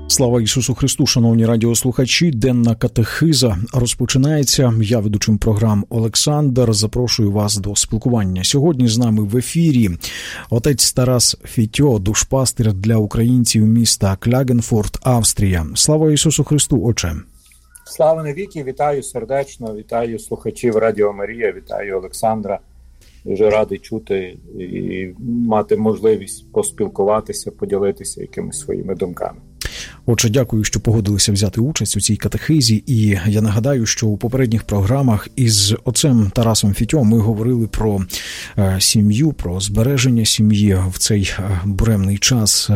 Слава Ісусу Христу, шановні радіослухачі, денна катехиза розпочинається. Я ведучим програм Олександр, запрошую вас до спілкування. Сьогодні з нами в ефірі отець Тарас Фітьо, душпастир для українців міста Клягенфурт, Австрія. Слава Ісусу Христу, отче! Слава навіки, вітаю сердечно, вітаю слухачів Радіо Марія, вітаю Олександра. Дуже радий чути і мати можливість поспілкуватися, поділитися якимись своїми думками. Отже, дякую, що погодилися взяти участь у цій катехизі. І я нагадаю, що у попередніх програмах із отцем Тарасом Фітьо ми говорили про сім'ю, про збереження сім'ї в цей буремний час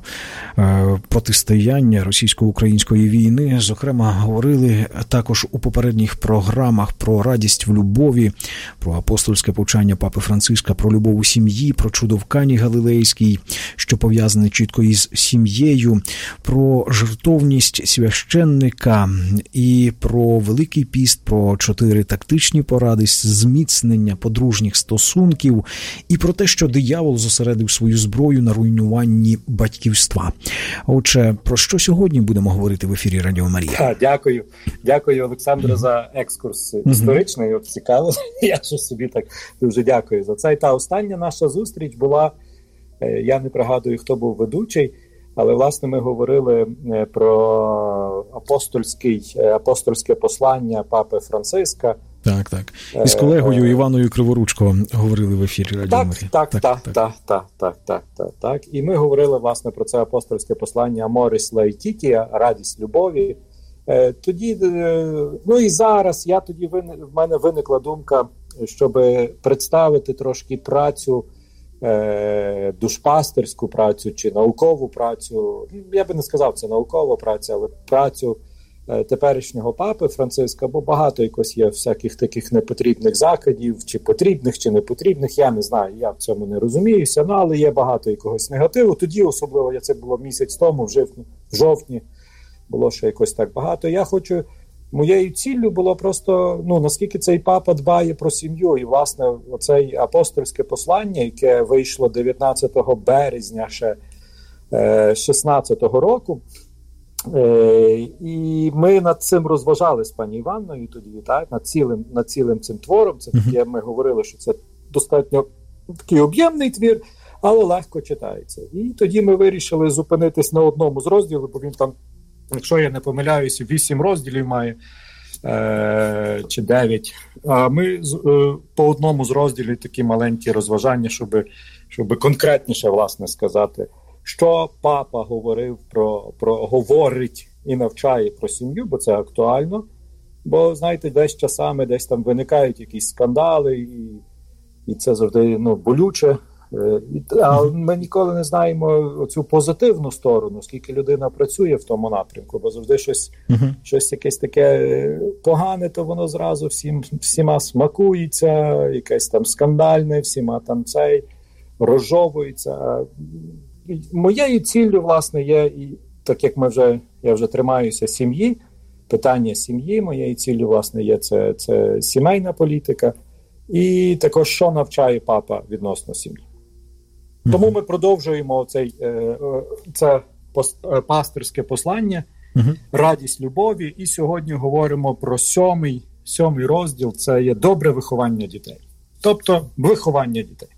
протистояння російсько-української війни. Зокрема, говорили також у попередніх програмах про радість в любові, про апостольське повчання Папи Франциска, про любов у сім'ї, про чудо в Кані Галилейській, що пов'язане чітко із сім'єю, про жертовність священника і про Великий піст, про 4 тактичні поради зміцнення подружніх стосунків і про те, що диявол зосередив свою зброю на руйнуванні батьківства. Отже, про що сьогодні будемо говорити в ефірі Радіо Марія? Дякую, Олександре, за екскурс історичний. От цікаво, я ж собі так дуже дякую за це. І та остання наша зустріч була, я не пригадую, хто був ведучий, але, власне, ми говорили про апостольське послання Папи Франциска. Так. І з колегою Іваною Криворучко говорили в ефірі Радіо Марія. Так. І ми говорили, власне, про це апостольське послання Аморіс Лаетітія, радість любові. Тоді, і зараз, в мене виникла думка, щоб представити трошки працю, душпастерську працю чи наукову працю, я би не сказав, це наукова праця, але працю теперішнього папи Франциска, бо багато якось є всяких таких непотрібних закидів, чи потрібних, чи непотрібних, я не знаю, я в цьому не розуміюся, але є багато якогось негативу. Тоді особливо, це було місяць тому, в жовтні, було ще якось так багато. Моєю ціллю було просто, наскільки цей папа дбає про сім'ю. І, власне, оце апостольське послання, яке вийшло 19 березня ще 16-го року. І ми над цим розважали з пані Іванною тоді, над цілим цим твором. Це таке, ми говорили, що це достатньо такий об'ємний твір, але легко читається. І тоді ми вирішили зупинитись на одному з розділів, бо він там, якщо я не помиляюся, 8 розділів має, чи 9. А ми по одному з розділів такі маленькі розважання, щоб конкретніше, власне, сказати, що папа говорив говорить і навчає про сім'ю, бо це актуально. Бо, знаєте, десь часами, десь там виникають якісь скандали, і це завжди болюче. А ми ніколи не знаємо оцю позитивну сторону, скільки людина працює в тому напрямку, бо завжди щось якесь таке погане, то воно зразу всіма смакується, якесь там скандальне, всіма там розжовується. Моєю ціллю, власне, є, і так як я вже тримаюся сім'ї, питання сім'ї, моєю ціллю, власне, є це сімейна політика, і також, що навчає папа відносно сім'ї. Тому ми продовжуємо це пастирське послання, радість любові, і сьогодні говоримо про сьомий розділ, це є добре виховання дітей. Тобто, виховання дітей.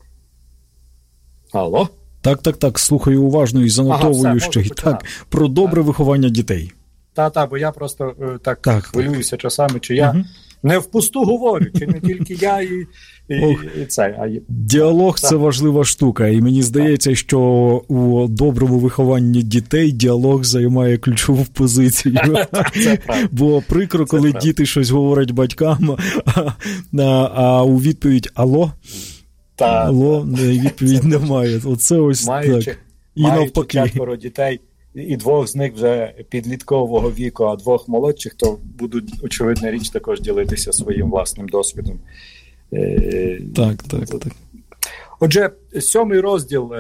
Алло? Так, слухаю уважно і занотовую ще. Так, про добре виховання дітей. Бо я просто так хвилююся часами, чи я не впусту говорю, чи не тільки я і це. Діалог – це важлива штука, і мені здається, що у доброму вихованні дітей діалог займає ключову позицію. Бо прикро, коли діти щось говорять батькам, а у відповідь «Алло?» Алло, відповідь немає. Оце ось так. І навпаки. Маючи 4 дітей, і 2 з них вже підліткового віку, а 2 молодших, то будуть, очевидна річ, також ділитися своїм власним досвідом. Так. Отже, 7-й розділ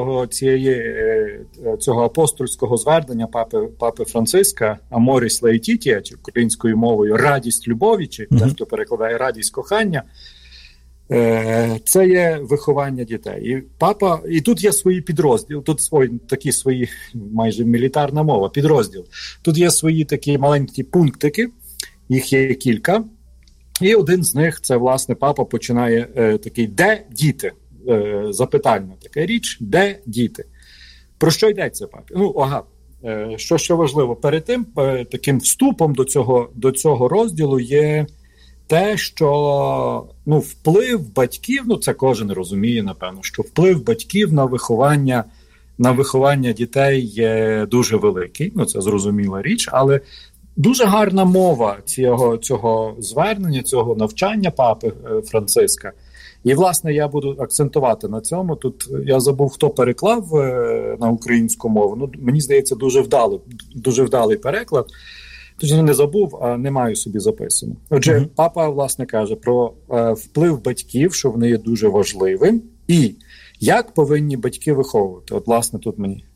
цього апостольського звернення Папи Франциска «Аморіс Лаетітія», чи українською мовою «Радість любові», чи дехто перекладає «Радість кохання», Це є виховання дітей. І тут є свої підрозділи, тут такі свої, майже мілітарна мова, підрозділ. Тут є свої такі маленькі пунктики, їх є кілька. І один з них, це, власне, папа починає такий, де діти? Запитання, така річ, де діти? Про що йдеться, папі? Що важливо, перед тим, таким вступом до цього розділу є те, що вплив батьків, це кожен розуміє, напевно, що вплив батьків на виховання дітей є дуже великий, це зрозуміла річ, але дуже гарна мова цього звернення, цього навчання папи Франциска. І, власне, я буду акцентувати на цьому. Тут я забув, хто переклав на українську мову. Мені здається, дуже вдалий переклад. Тож не забув, а не маю собі записано. Отже, папа, власне, каже про вплив батьків, що вони є дуже важливим. І як повинні батьки виховувати? От, власне, тут мені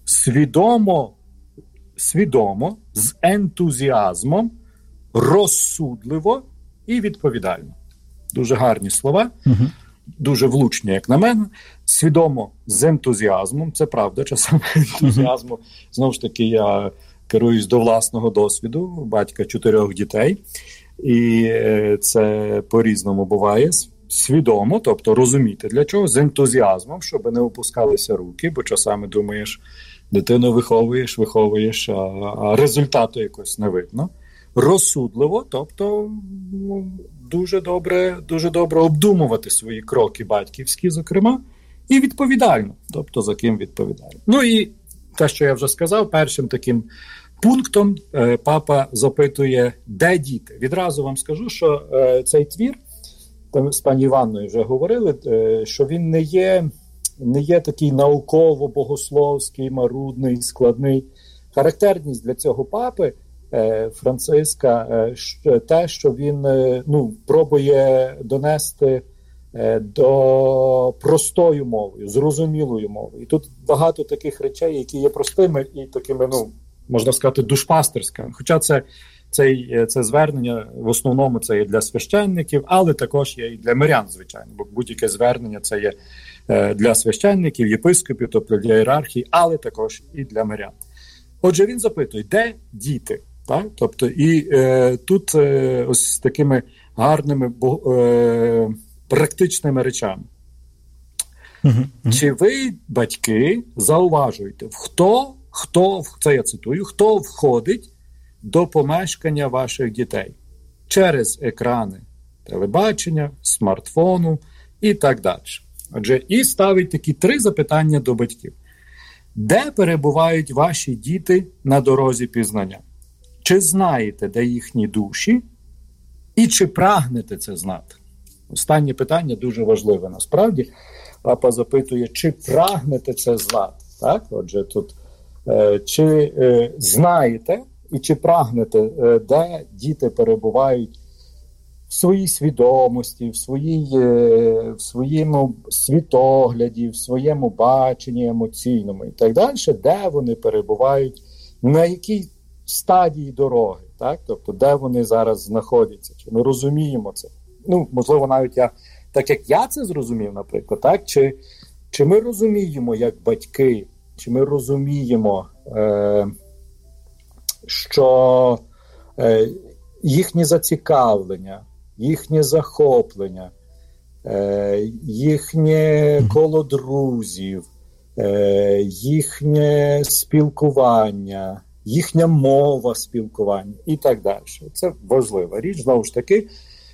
свідомо, з ентузіазмом, розсудливо і відповідально. Дуже гарні слова, дуже влучні, як на мене. Свідомо, з ентузіазмом, це правда, часом ентузіазму. Знову ж таки, я керуюсь до власного досвіду, батька 4 дітей, і це по-різному буває. Свідомо, тобто розуміти для чого, з ентузіазмом, щоб не опускалися руки, бо часами думаєш, дитину виховуєш, а результату якось не видно. Розсудливо, тобто дуже добре обдумувати свої кроки батьківські, зокрема, і відповідально, тобто за ким відповідально. І те, що я вже сказав, першим таким пунктом папа запитує, де діти. Відразу вам скажу, що цей твір, з пані Іванною вже говорили, що він не є такий науково-богословський, марудний, складний. Характерність для цього папи Франциска те, що він пробує донести до простою мовою, зрозумілою мовою. І тут багато таких речей, які є простими і такими, можна сказати, душпастерськими. Хоча це звернення, в основному це є для священників, але також є і для мирян, звичайно, бо будь-яке звернення це є для священників, єпископів, тобто для ієрархії, але також і для мирян. Отже, він запитує, де діти? Так? Тобто, і тут ось з такими гарними практичними речами. Чи ви, батьки, зауважуєте, це я цитую, хто входить до помешкання ваших дітей через екрани телебачення, смартфону і так далі. Отже, і ставить такі 3 запитання до батьків. Де перебувають ваші діти на дорозі пізнання? Чи знаєте, де їхні душі? І чи прагнете це знати? Останнє питання дуже важливе насправді. Папа запитує, чи прагнете це знати? Так? Отже, тут чи знаєте і чи прагнете, де діти перебувають в своїй свідомості, в своєму світогляді, в своєму баченні емоційному і так далі, де вони перебувають, на якій стадії дороги, так? Тобто, де вони зараз знаходяться, чи ми розуміємо це. Можливо, навіть так як я це зрозумів, наприклад, так? Чи ми розуміємо, як батьки, чи ми розуміємо, що їхнє зацікавлення, їхнє захоплення, їхнє коло друзів, їхнє спілкування, їхня мова спілкування і так далі. Це важлива річ, знову ж таки,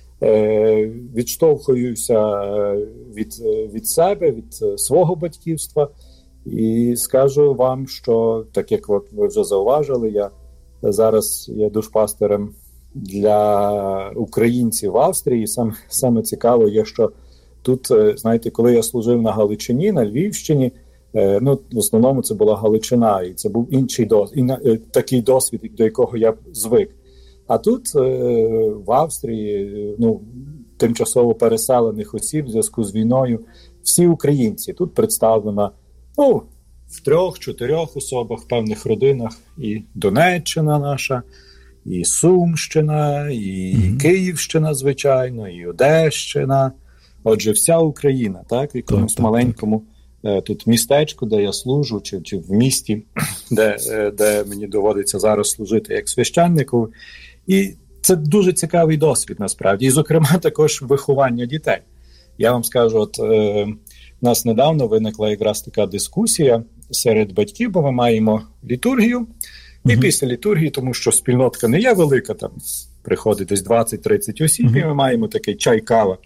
відштовхуюся від себе, від свого батьківства і скажу вам, що, так як ви вже зауважили, я зараз є душпастером для українців в Австрії. Саме цікаво є, що тут, знаєте, коли я служив на Галичині, на Львівщині, в основному це була Галичина, і це був інший такий досвід, до якого я звик. А тут, в Австрії, тимчасово переселених осіб в зв'язку з війною, всі українці. Тут представлена, в 3-4 особах, в певних родинах, і Донеччина наша, і Сумщина, і Київщина, звичайно, і Одещина, Отже, вся Україна, так, в якомусь маленькому тут містечку, де я служу, чи в місті, де мені доводиться зараз служити як священнику. І це дуже цікавий досвід, насправді. І, зокрема, також виховання дітей. Я вам скажу, от у нас недавно виникла якраз така дискусія серед батьків, бо ми маємо літургію. І після літургії, тому що спільнотка не є велика, там приходить десь 20-30 осіб, і ми маємо такий чай-кава.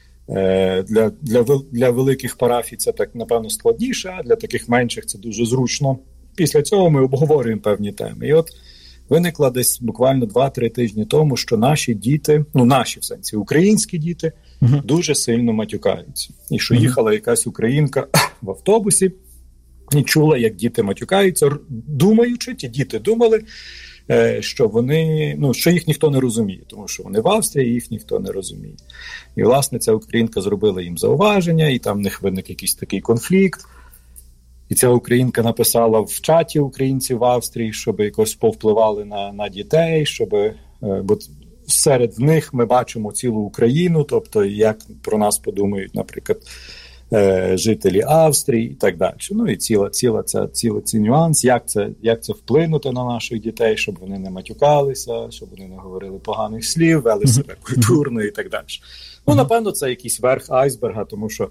Для великих парафій це так, напевно, складніше, а для таких менших це дуже зручно. Після цього ми обговорюємо певні теми. І от виникла десь буквально 2-3 тижні тому, що наші діти, наші в сенсі, українські діти, дуже сильно матюкаються. І що їхала якась українка в автобусі і чула, як діти матюкаються, думаючи, ті діти думали, що вони, що їх ніхто не розуміє, тому що вони в Австрії, їх ніхто не розуміє. І, власне, ця українка зробила їм зауваження, і там в них виник якийсь такий конфлікт. І ця українка написала в чаті українців в Австрії, щоб якось повпливали на дітей, бо серед них ми бачимо цілу Україну, тобто як про нас подумають, наприклад, жителі Австрії і так далі. І цілий цей нюанс, як це вплинути на наших дітей, щоб вони не матюкалися, щоб вони не говорили поганих слів, вели себе культурно і так далі. Напевно, це якийсь верх айсберга, тому що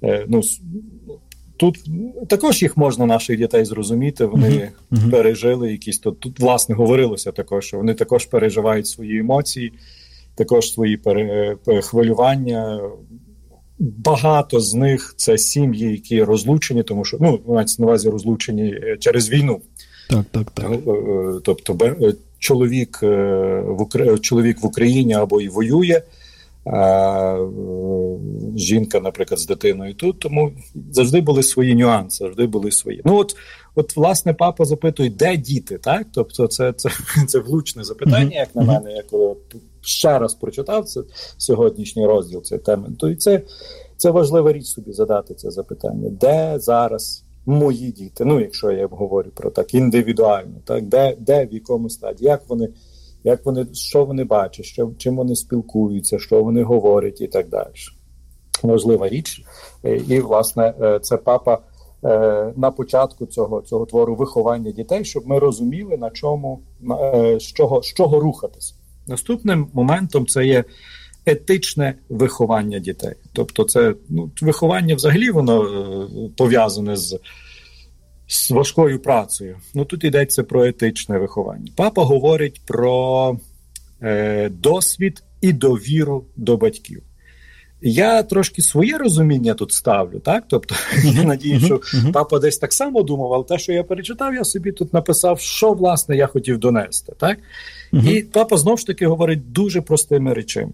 тут також їх можна, наших дітей, зрозуміти, вони пережили якісь, тут, власне, говорилося також, що вони також переживають свої емоції, також свої хвилювання. Багато з них це сім'ї, які розлучені, тому що, мається на увазі розлучені через війну. Так. Тобто чоловік в Україні або і воює, а жінка, наприклад, з дитиною тут, тому завжди були свої нюанси, завжди були свої. От, власне, папа запитує, де діти, так? Тобто це влучне запитання, як на мене, я коли ще раз прочитав сьогоднішній розділ цієї теми, то і це важлива річ собі задати це запитання. Де зараз мої діти? Якщо я говорю про так індивідуально, так? Де в якому стадії? Як вони, що вони бачать, чим вони спілкуються, що вони говорять і так далі. Важлива річ. І, власне, це папа на початку цього твору виховання дітей, щоб ми розуміли, на чому, з чого рухатись. Наступним моментом це є етичне виховання дітей. Тобто це виховання взагалі воно пов'язане з важкою працею. Тут йдеться про етичне виховання. Папа говорить про досвід і довіру до батьків. Я трошки своє розуміння тут ставлю, так? Тобто, я надію, що папа десь так само думав, але те, що я перечитав, я собі тут написав, що, власне, я хотів донести, так? І папа, знову ж таки, говорить дуже простими речами.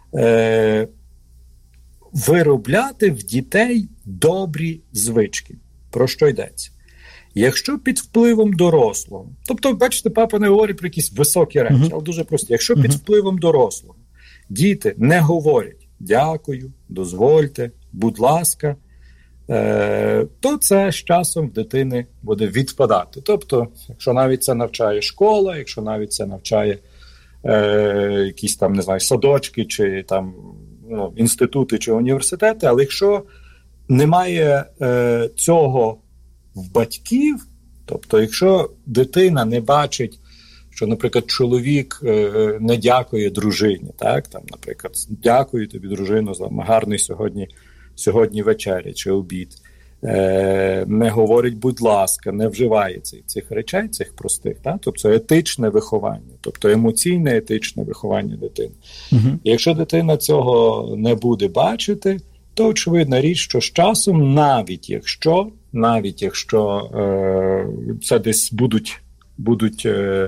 Виробляти в дітей добрі звички. Про що йдеться? Якщо під впливом дорослого, тобто, бачите, папа не говорить про якісь високі речі, але дуже прості. Якщо під впливом дорослого діти не говорять дякую, дозвольте, будь ласка, то це з часом в дитини буде відпадати. Тобто, якщо навіть це навчає школа, якщо навіть це навчає якісь там, не знаю, садочки, чи там інститути, чи університети, але якщо немає цього в батьків, тобто якщо дитина не бачить, що, наприклад, чоловік не дякує дружині, так, там, наприклад, дякую тобі, дружино, за гарний сьогодні вечеря чи обід, не говорить, будь ласка, не вживає цих речей, цих простих, так, тобто етичне виховання, тобто емоційне етичне виховання дитини. І якщо дитина цього не буде бачити, то очевидна річ, що з часом, навіть якщо це десь будуть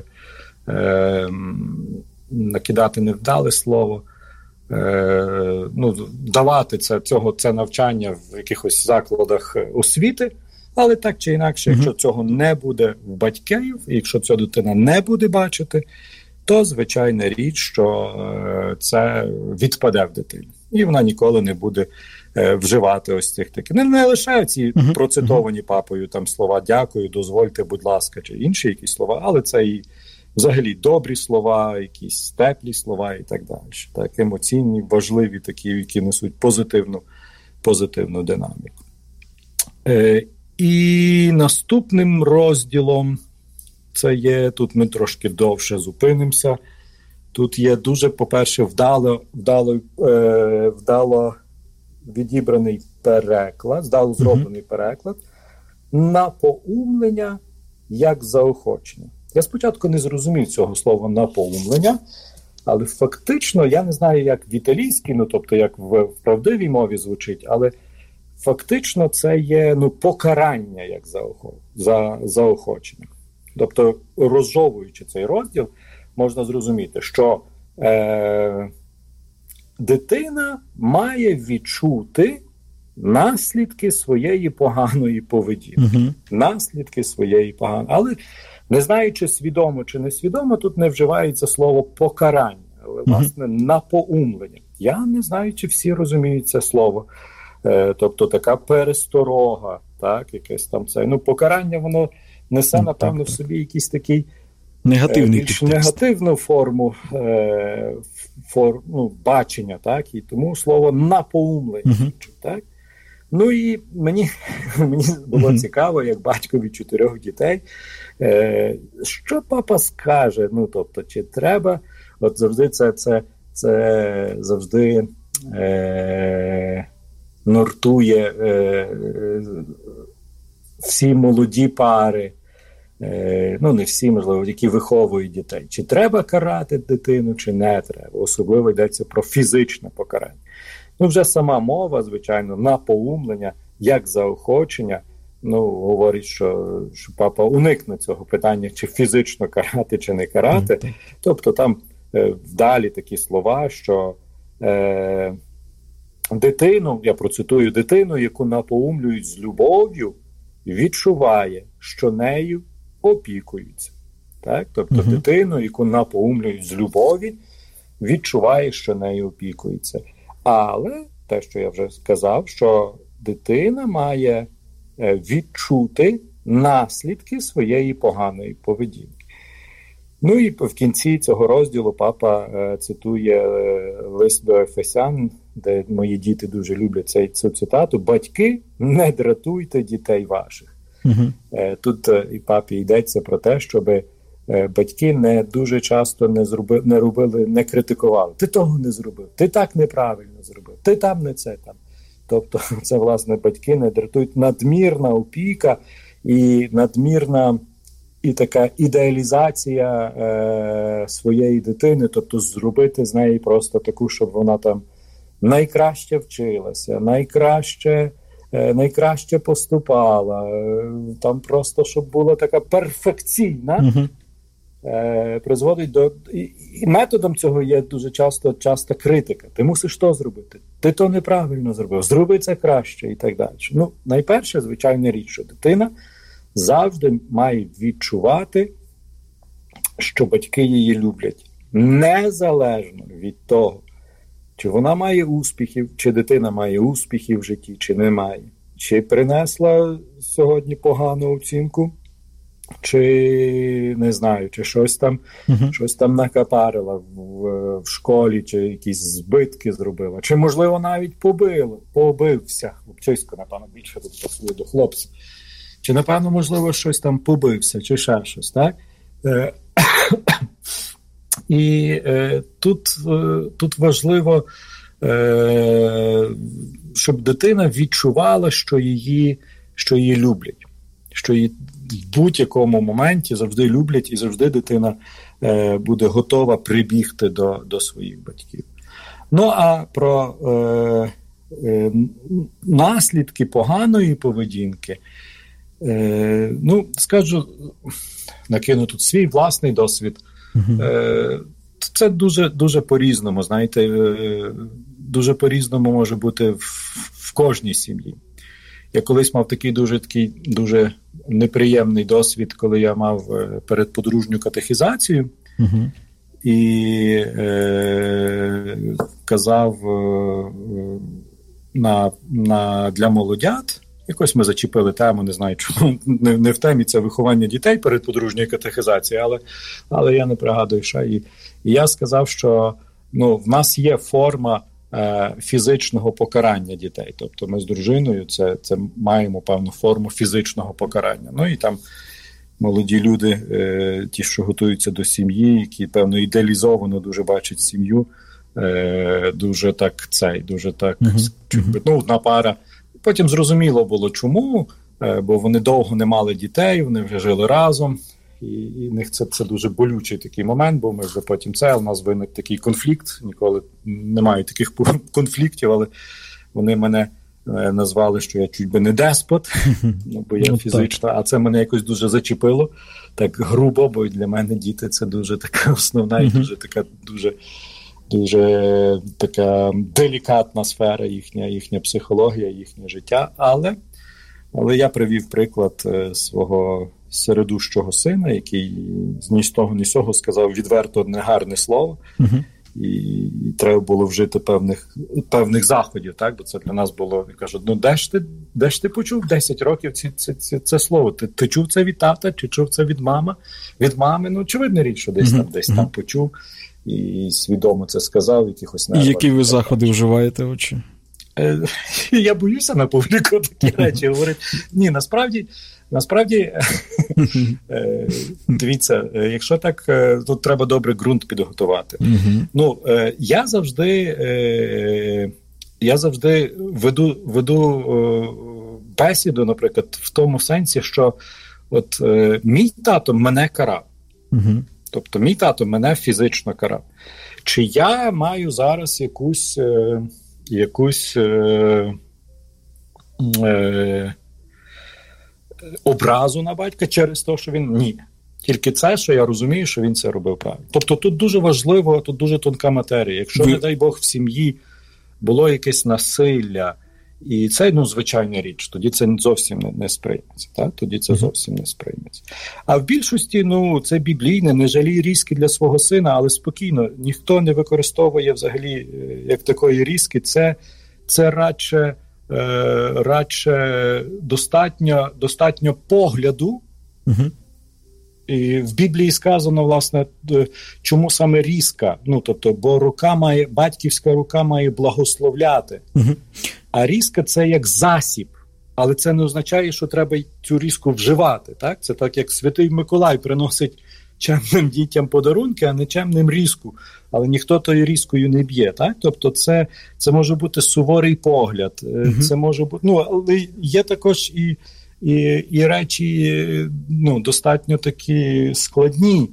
накидати невдале слово, давати це навчання в якихось закладах освіти, але так чи інакше, якщо цього не буде в батьків, і якщо ця дитина не буде бачити, то звичайна річ, що це відпаде в дитині. І вона ніколи не буде вживати ось цих таких. Не лише ці процитовані папою там слова «дякую», «дозвольте, будь ласка», чи інші якісь слова, але це взагалі добрі слова, якісь теплі слова і так далі. Так, емоційні, важливі такі, які несуть позитивну динаміку. І наступним розділом, це є, тут ми трошки довше зупинимося, тут є дуже, по-перше, вдало відібраний переклад, вдало зроблений переклад, напоумлення як заохочення. Я спочатку не зрозумів цього слова напоумлення, але фактично, я не знаю, як в італійській, тобто як в правдивій мові звучить, але фактично це є покарання як заохочення. Тобто, розжовуючи цей розділ, можна зрозуміти, що дитина має відчути наслідки своєї поганої поведінки. Наслідки своєї поганої. Але не знаючи, свідомо чи несвідомо, тут не вживається слово покарання, але, власне, напоумлення. Я не знаю, чи всі розуміють це слово. Тобто така пересторога, так, якесь там це. Покарання, воно несе, напевно, в собі якийсь такий більш негативну форму бачення, так, і тому слово напоумлення. Так? І мені було цікаво, як батькові 4 дітей, що папа скаже, тобто, чи треба, от завжди це завжди нортує всі молоді пари, не всі, можливо, які виховують дітей. Чи треба карати дитину, чи не треба. Особливо йдеться про фізичне покарання. Вже сама мова, звичайно, напоумлення, як заохочення, говорить, що папа уникне цього питання, чи фізично карати, чи не карати. Тобто там вдалі такі слова, що дитину, я процитую, дитину, яку напоумлюють з любов'ю, відчуває, що нею опікуються. Так? Тобто дитину, яку напоумлюють з любові, відчуває, що нею опікуються. Але те, що я вже сказав, що дитина має відчути наслідки своєї поганої поведінки. І в кінці цього розділу папа цитує лист до Ефесян, де мої діти дуже люблять цю цитату: «Батьки, не дратуйте дітей ваших». Тут і папі йдеться про те, щоб батьки не дуже часто не критикували. Ти того не зробив, ти так неправильно зробив, ти там не це там. Тобто це, власне, батьки не дратують. Надмірна опіка і надмірна і така ідеалізація своєї дитини, тобто зробити з неї просто таку, щоб вона там найкраще вчилася, найкраще поступала, там просто, щоб була така перфекційна, призводить до... І методом цього є дуже часто критика. Ти мусиш то зробити, ти то неправильно зробив, зроби це краще і так далі. Найперше, звичайна річ, що дитина завжди має відчувати, що батьки її люблять. Незалежно від того, чи вона має успіхів, чи дитина має успіхів в житті, чи не має. Чи принесла сьогодні погану оцінку, чи, не знаю, чи щось там накапарила в школі, чи якісь збитки зробила, чи, можливо, навіть побився. Хлопчисько, напевно, більше тут пасує до хлопця. Чи, напевно, можливо, щось там побився, чи ще щось, так? І тут важливо, щоб дитина відчувала, що її люблять, що її в будь-якому моменті завжди люблять, і завжди дитина буде готова прибігти до своїх батьків. А про наслідки поганої поведінки, скажу, накину тут свій власний досвід. Це дуже, дуже по-різному, знаєте, дуже по-різному може бути в кожній сім'ї. Я колись мав такий дуже неприємний досвід, коли я мав передподружню катехізацію і казав для молодят, якось ми зачепили тему, не знаю, чому не в темі, це виховання дітей перед подружньою катехизацією, але я не пригадую, що. І я сказав, що в нас є форма фізичного покарання дітей. Тобто ми з дружиною це маємо певну форму фізичного покарання. Ну і там молоді люди, ті, що готуються до сім'ї, які, певно, ідеалізовано дуже бачать сім'ю, дуже так одна пара. Потім зрозуміло було, чому, бо вони довго не мали дітей, вони вже жили разом, і в них це дуже болючий такий момент, бо ми вже потім у нас виник такий конфлікт, ніколи немає таких конфліктів, але вони мене назвали, що я чуть би не деспот, бо я фізично, а це мене якось дуже зачепило, так грубо, бо для мене діти це дуже така основна і дуже така дуже така делікатна сфера, їхня психологія, їхнє життя, але я привів приклад свого середущого сина, який ні з того, ні з цього сказав відверто негарне слово, і треба було вжити певних заходів, так? Бо це для нас було, я кажу, де ж ти почув 10 років це слово? Ти чув це від тата, чи чув це від мами? Очевидна річ, що десь там почув і свідомо це сказав, якихось нервах. І які ви заходи вживаєте, отче? Я боюся на публіку такі речі говорити. Ні, насправді, дивіться, якщо так, тут треба добре ґрунт підготувати. Я завжди веду бесіду, наприклад, в тому сенсі, що от мій тато мене карав. Тобто мій тато мене фізично карав. Чи я маю зараз якусь образу на батька через те, що він... Ні. Тільки це, що я розумію, що він це робив правильно. Тобто тут дуже важливо, тут дуже тонка матерія. Якщо, не дай Бог, в сім'ї було якесь насилля, і це, звичайна річ, тоді це зовсім не сприйметься. Так? Тоді це зовсім не сприйметься. А в більшості, це біблійне, не жалій різки для свого сина, але спокійно, ніхто не використовує взагалі як такої різки. Це радше достатньо погляду. І в Біблії сказано, власне, чому саме різка. Тобто, бо батьківська рука має благословляти. А різка – це як засіб. Але це не означає, що треба цю різку вживати. Так? Це так, як Святий Миколай приносить чемним дітям подарунки, а не чемним різку. Але ніхто тою різкою не б'є. Так? Тобто це може бути суворий погляд. Це може бути... але є також і речі достатньо такі складні.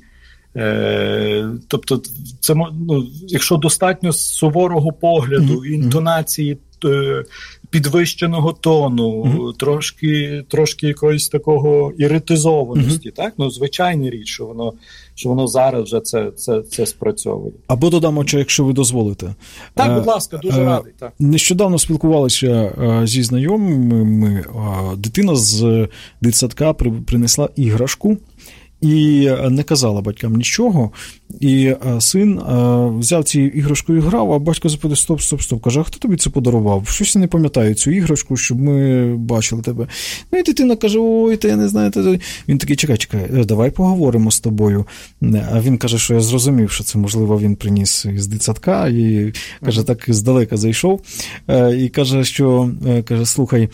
Тобто, це, якщо достатньо суворого погляду, інтонації, підвищеного тону, трошки якоїсь такого іритизованості, так? Звичайна річ, що воно зараз вже це спрацьовує. Або додамо, якщо ви дозволите. Так, будь ласка, дуже радий. Так. Нещодавно спілкувалися зі знайомими. Дитина з дитсадка принесла іграшку і не казала батькам нічого. І син взяв ці іграшку і грав, а батько запитав, стоп, каже, а хто тобі це подарував? Щось я не пам'ятаю цю іграшку, щоб ми бачили тебе. І дитина каже, ой, та я не знаю. Він такий, чекай, давай поговоримо з тобою. А він каже, що я зрозумів, що це, можливо, він приніс із дитсадка, і, каже, так здалека зайшов. І каже, слухай,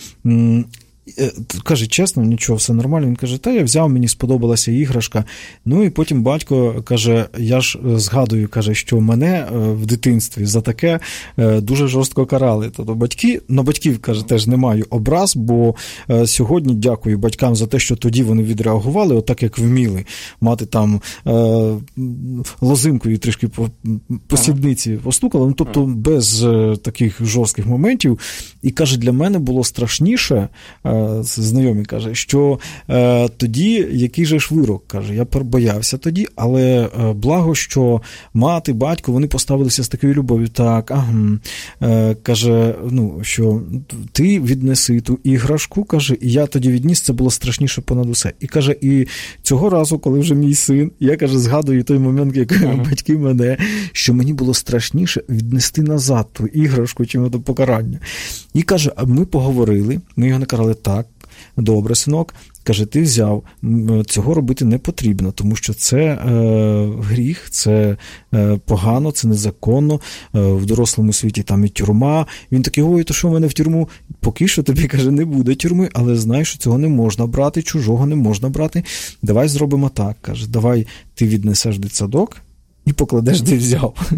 каже, чесно, нічого, все нормально. Він каже, я взяв, мені сподобалася іграшка. І потім батько каже, я ж згадую, каже, що мене в дитинстві за таке дуже жорстко карали. Тобто батьків, каже, теж не маю образ, бо сьогодні дякую батькам за те, що тоді вони відреагували, отак, як вміли. Мати там лозинкою трішки по сідниці постукали, тобто без таких жорстких моментів. І, каже, для мене було страшніше, знайомі, каже, що тоді який же ж вирок, каже, я боявся тоді, але благо, що мати, батько, вони поставилися з такою любов'ю, каже, що ти віднеси ту іграшку, каже, і я тоді відніс, це було страшніше понад усе. І каже, і цього разу, коли вже мій син, я, каже, згадую той момент, як батьки мене, що мені було страшніше віднести назад ту іграшку, чим до покарання. І каже, ми поговорили, ми його не карали, так, добре, синок. Каже, ти взяв, цього робити не потрібно, тому що це гріх, це погано, це незаконно, в дорослому світі там і тюрма. Він такий, ой, то що в мене в тюрму? Поки що тобі, каже, не буде тюрми, але знай, що цього не можна брати, чужого не можна брати. Давай зробимо так, каже, давай ти віднесеш дитсадок і покладеш, де взяв.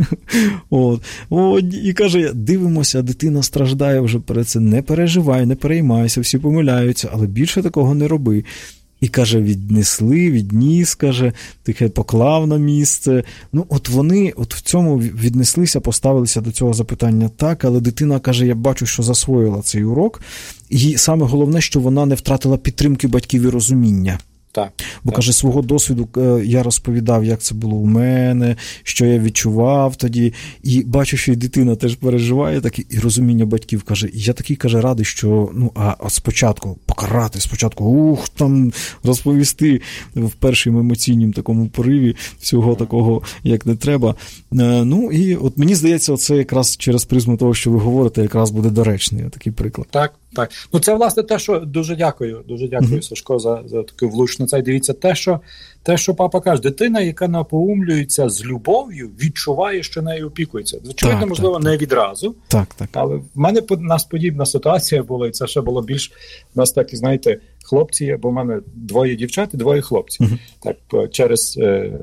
І каже, дивимося, дитина страждає вже перед це, не переживай, не переймайся, всі помиляються, але більше такого не роби. І, каже, відніс, каже, таке поклав на місце. Вони в цьому віднеслися, поставилися до цього запитання так, але дитина, каже, я бачу, що засвоїла цей урок. І саме головне, що вона не втратила підтримки батьків і розуміння. Так. Бо, каже, свого досвіду я розповідав, як це було у мене, що я відчував тоді, і бачу, що і дитина теж переживає таке, і розуміння батьків, каже, я такий, каже, радий, що, спочатку покарати, там розповісти в першому емоційному такому пориві всього такого, як не треба. І от мені здається, це якраз через призму того, що ви говорите, якраз буде доречний такий приклад. Так. Це, власне, те, що дуже дякую, Сашко, за таку влучну цей. Дивіться, те, що папа каже, дитина, яка напоумлюється з любов'ю, відчуває, що нею опікується. Очевидно, можливо, не відразу. Так. Але в мене у нас подібна ситуація була, і це ще було більш, у нас такі, знаєте, хлопці, бо в мене 2 дівчат і 2 хлопців. Так, через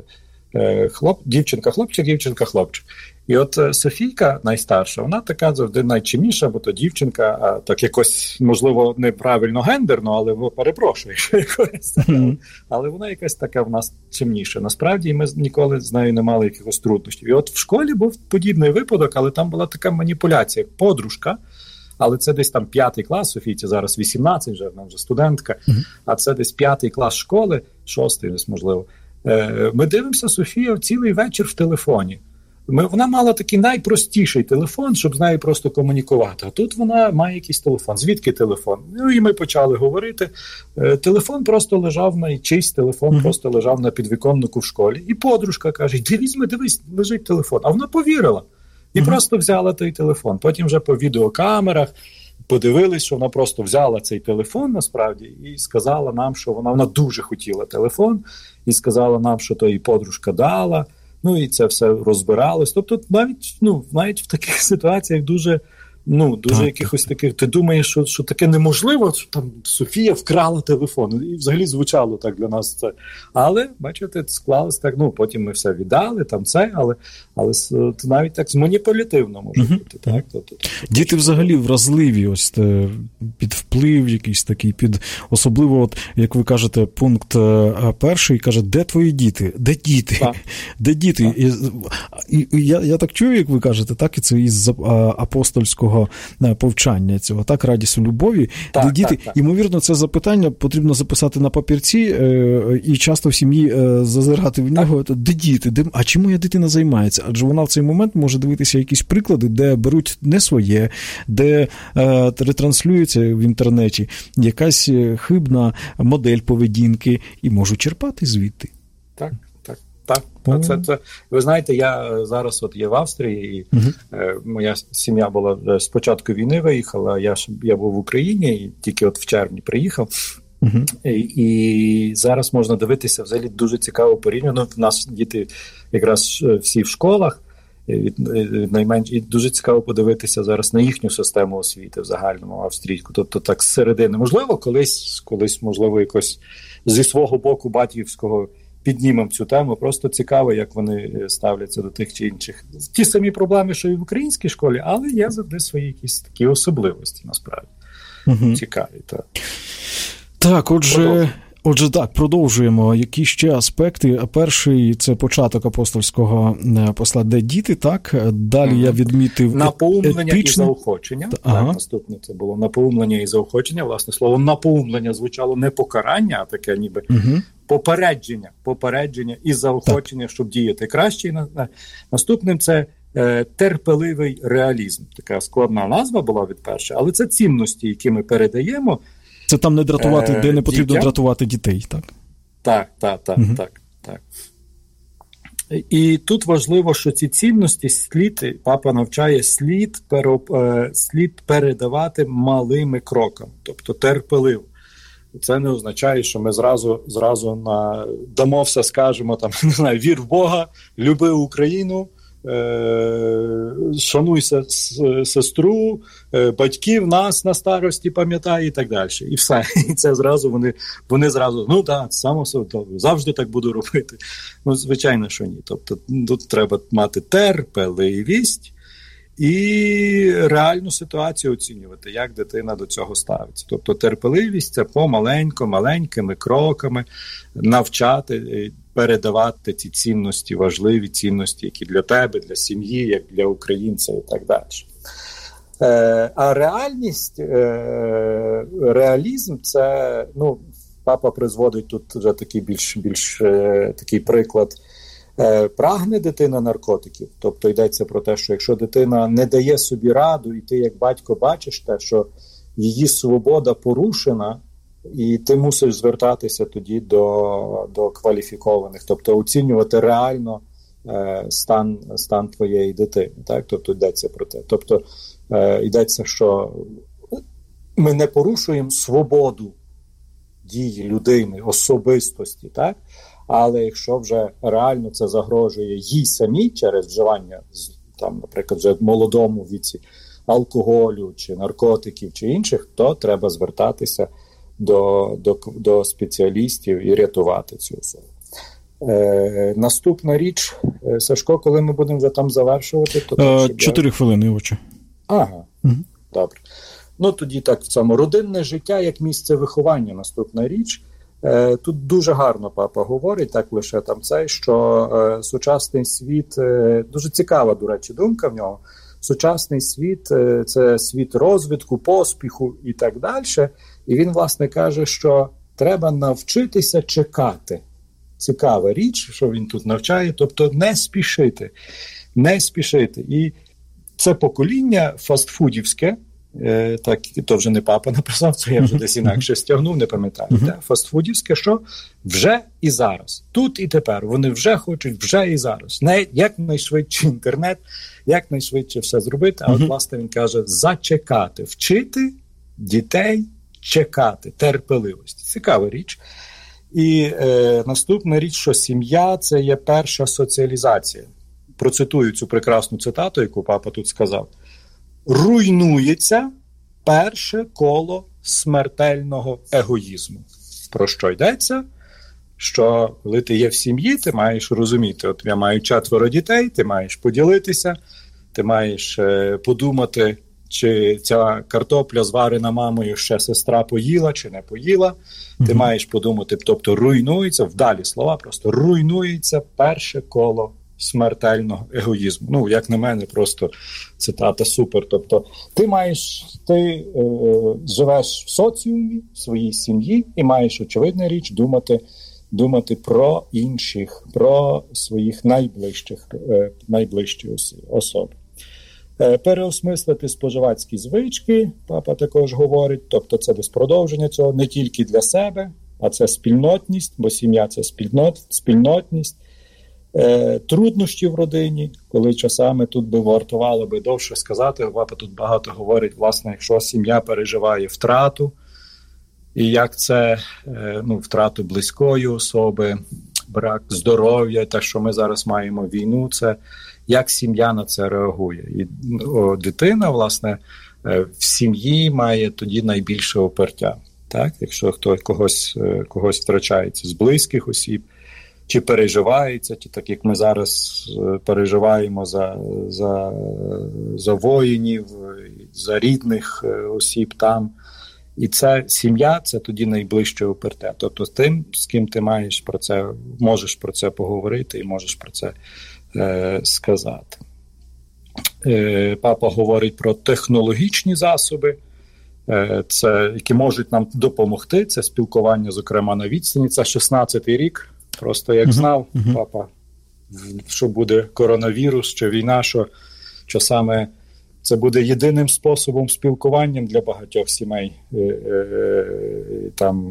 дівчинка-хлопчик, дівчинка-хлопчик. І от Софійка, найстарша, вона така завжди найчимніша, бо то дівчинка, а так якось, можливо, неправильно гендерно, але перепрошую, якщо якось. Але вона якась така в нас чимніша. Насправді, ми ніколи з нею не мали якихось труднощів. І от в школі був подібний випадок, але там була така маніпуляція. Подружка, але це десь там 5 клас, Софійці зараз 18, вона вже студентка, а це десь 5 клас школи, 6 десь, можливо. Ми дивимося, Софія цілий вечір в телефоні. Вона мала такий найпростіший телефон, щоб з нею просто комунікувати. А тут вона має якийсь телефон. Звідки телефон? І ми почали говорити. Телефон просто лежав чийсь телефон просто лежав на підвіконнику в школі. І подружка каже, дивись, лежить телефон. А вона повірила. І просто взяла той телефон. Потім вже по відеокамерах подивились, що вона просто взяла цей телефон, насправді, і сказала нам, що вона дуже хотіла телефон, і сказала нам, що то їй подружка дала. І це все розбиралось. Тобто навіть в таких ситуаціях дуже якихось таких, ти думаєш, що таке неможливо, що там Софія вкрала телефон. І взагалі звучало так для нас це. Але, бачите, склалось так, потім ми все віддали, там це, але навіть так маніпулятивно може бути. Так? Діти взагалі вразливі, ось під вплив якийсь такий, особливо, от, як ви кажете, пункт 1, каже, де твої діти? Де діти? Так. Де діти? І я так чую, як ви кажете, так, і це із апостольського повчання цього, так, радість у любові, де діти, ймовірно, це запитання потрібно записати на папірці і часто в сім'ї зазирати в нього, де діти, а чим моя дитина займається? Адже вона в цей момент може дивитися якісь приклади, де беруть не своє, де ретранслюється в інтернеті якась хибна модель поведінки і можуть черпати звідти. Так. Це, ви знаєте, я зараз є в Австрії, і моя сім'я була спочатку війни виїхала, я був в Україні, і тільки от в червні приїхав. І зараз можна дивитися взагалі дуже цікаво порівняно. В нас діти якраз всі в школах, і дуже цікаво подивитися зараз на їхню систему освіти в загальному австрійську. Тобто так з середини. Можливо, колись, можливо, якось зі свого боку батьківського піднімемо цю тему. Просто цікаво, як вони ставляться до тих чи інших. Ті самі проблеми, що і в українській школі, але є завжди свої якісь такі особливості, насправді. Цікаві, так. Так, отже, так, продовжуємо. Які ще аспекти? Перший – це початок апостольського посла, де діти, так? Далі я відмітив напоумлення і заохочення. Так, наступне це було напоумлення і заохочення. Власне, слово напоумлення звучало не покарання, а таке ніби попередження і заохочення, щоб діяти краще. Наступним – це терпеливий реалізм. Така складна назва була від першої, але це цінності, які ми передаємо. Це там не дратувати, де не потрібно дратувати дітей, так? Так. І тут важливо, що ці цінності папа навчає, слід передавати малими кроками, тобто терпеливо. Це не означає, що ми зразу дамо все, скажемо, там, не знаю, вір в Бога, люби Україну, шануй сестру, батьків, нас на старості пам'ятай і так далі. І все. І це зразу вони зразу, само собою, завжди так буду робити. Звичайно, що ні. Тобто тут треба мати терпеливість і реальну ситуацію оцінювати, як дитина до цього ставиться. Тобто терпеливість – це маленькими кроками навчати, передавати ці цінності, важливі цінності, які для тебе, для сім'ї, як для українця і так далі. А реалізм – це, папа призводить тут вже такий більш такий приклад. Прагне дитина наркотиків, тобто йдеться про те, що якщо дитина не дає собі раду, і ти як батько бачиш те, що її свобода порушена, і ти мусиш звертатися тоді до кваліфікованих, тобто оцінювати реально стан твоєї дитини. Так? Тобто йдеться про те. Тобто йдеться, що ми не порушуємо свободу дії людини, особистості, так? Але якщо вже реально це загрожує їй самій через вживання, там, наприклад, вже в молодому віці алкоголю, чи наркотиків, чи інших, то треба звертатися до спеціалістів і рятувати цю особу. Наступна річ, Сашко, коли ми будемо вже там завершувати? 4 хвилини, очі. Ага, добре. Тоді так, в цьому родинне життя як місце виховання, наступна річ. Тут дуже гарно папа говорить, так лише там що сучасний світ, дуже цікава, до речі, думка в нього, сучасний світ – це світ розвитку, поспіху і так далі. І він, власне, каже, що треба навчитися чекати. Цікава річ, що він тут навчає, тобто не спішити. І це покоління фастфудівське, так, то вже не папа написав, це я вже десь інакше стягнув, не пам'ятаю. Фастфудівське, що вже і зараз, тут і тепер, вони вже хочуть, вже і зараз. Якнайшвидше інтернет, якнайшвидше все зробити, а от, власне, він каже, зачекати, вчити дітей чекати, терпеливості. Цікава річ. І наступна річ, що сім'я – це є перша соціалізація. Процитую цю прекрасну цитату, яку папа тут сказав. Руйнується перше коло смертельного егоїзму. Про що йдеться? Що коли ти є в сім'ї, ти маєш розуміти, от я маю 4 дітей, ти маєш поділитися, ти маєш подумати, чи ця картопля зварена мамою ще сестра поїла, чи не поїла. Ти маєш подумати, тобто руйнується, вдалі слова просто, руйнується перше коло смертельного егоїзму. Як на мене, просто цитата супер. Тобто ти живеш в соціумі, в своїй сім'ї і маєш, очевидна річ, думати про інших, про своїх найближчі особи. Переосмислити споживацькі звички, папа також говорить, тобто це десь продовження цього, не тільки для себе, а це спільнотність, бо сім'я – це спільнотність. Труднощі в родині, коли часами тут би вартувало би довше сказати, папа тут багато говорить, власне, якщо сім'я переживає втрату, і як це, втрату близької особи, брак здоров'я, те, що ми зараз маємо війну, це як сім'я на це реагує. І дитина, власне, в сім'ї має тоді найбільше опертя. Так? Якщо хтось когось втрачається з близьких осіб, чи переживається, чи так як ми зараз переживаємо за воїнів, за рідних осіб там. І це сім'я, це тоді найближче опертя. Тобто тим, з ким ти можеш про це поговорити і можеш про це сказати. Папа говорить про технологічні засоби, які можуть нам допомогти. Це спілкування, зокрема, на відстані. Це 16-й рік. Просто як знав папа, що буде коронавірус, чи війна, що саме це буде єдиним способом спілкуванням для багатьох сімей. Там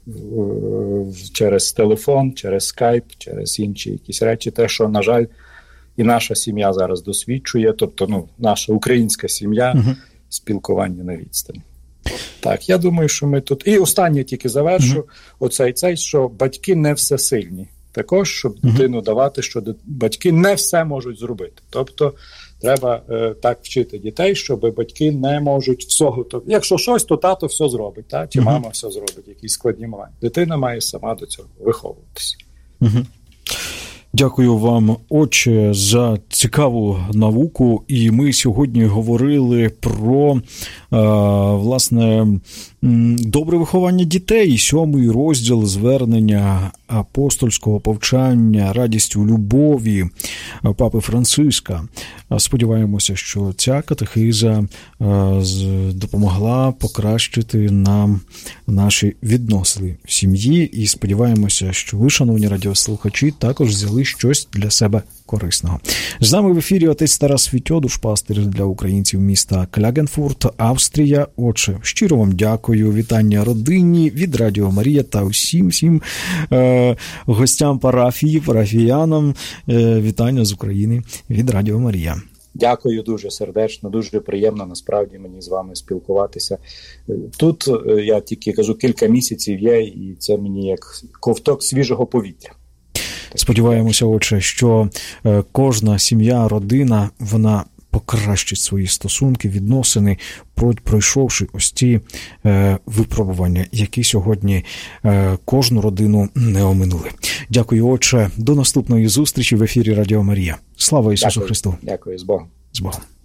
через телефон, через скайп, через інші якісь речі. Те, що, на жаль, і наша сім'я зараз досвідчує, тобто наша українська сім'я, спілкування на відстані. Так, я думаю, що ми тут... І останнє тільки завершу, оцей, що батьки не всесильні. Також, щоб дитину давати, що батьки не все можуть зробити. Тобто, треба так вчити дітей, щоб батьки не можуть всього. Якщо щось, то тато все зробить, та? Чи мама все зробить, якісь складні моменти. Дитина має сама до цього виховуватися. Дякую вам, отче, за цікаву науку. І ми сьогодні говорили про, власне, добре виховання дітей. 7-й розділ звернення апостольського повчання «Радість у любові» папи Франциска. Сподіваємося, що ця катехиза допомогла покращити нам наші відносини в сім'ї. І сподіваємося, що ви, шановні радіослухачі, також взяли щось для себе корисного. З нами в ефірі отець Тарас Фітьодуш, пастир для українців міста Клягенфурт, Австрія. Отже, щиро вам дякую. Вітання родині від Радіо Марія та всім гостям парафії, парафіянам. Вітання з України від Радіо Марія. Дякую дуже сердечно, дуже приємно насправді мені з вами спілкуватися. Тут, я тільки кажу, кілька місяців є, і це мені як ковток свіжого повітря. Сподіваємося, отже, що кожна сім'я, родина, вона покращить свої стосунки, відносини, пройшовши ось ті випробування, які сьогодні кожну родину не оминули. Дякую, отче. До наступної зустрічі в ефірі Радіо Марія. Слава Ісусу Христу! Дякую, з Богом. З Богом.